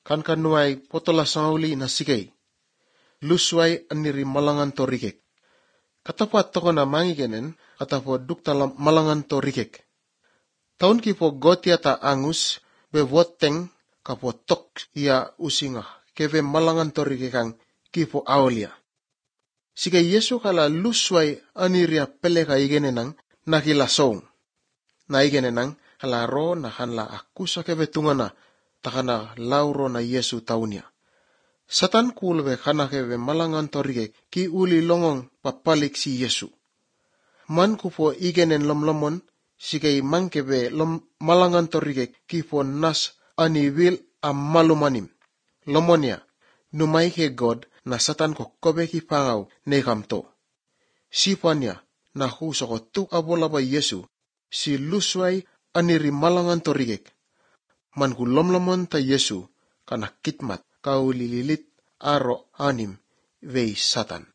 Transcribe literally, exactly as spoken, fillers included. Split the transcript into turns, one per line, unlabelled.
kan kanuai potola sangauli na sikay. Lusway aniri malangan to rikek. Katapat toko na mangigenen katapo dukta malangan to rikek. Taun kipo gotia ta angus bewoteng kapo tok ia usinga keve malangan to rikekang kipo aolia. Sika Yesu kala lusway aniria peleka igenenang nakila song. Na igenenang kala ro na kanla akusa keve tungana takana lauro na Yesu taunia. Satan kulwe kana keve malangan to rikek ki uli longong papalik si Yesu. Man kupo igenen lomlomon sikay mangkebe lom malangan to rikek kipo nas ani wil am malumanim. Lomonia, numay ke God na Satan ko kobe ki pangaw ne kamto. Sipanya na huso ko tuk abolaba Yesu si lusway aniri malangan to rikek. Man ku lomlomon ta Yesu kana kitmat kaulililit aro anim vei Satan.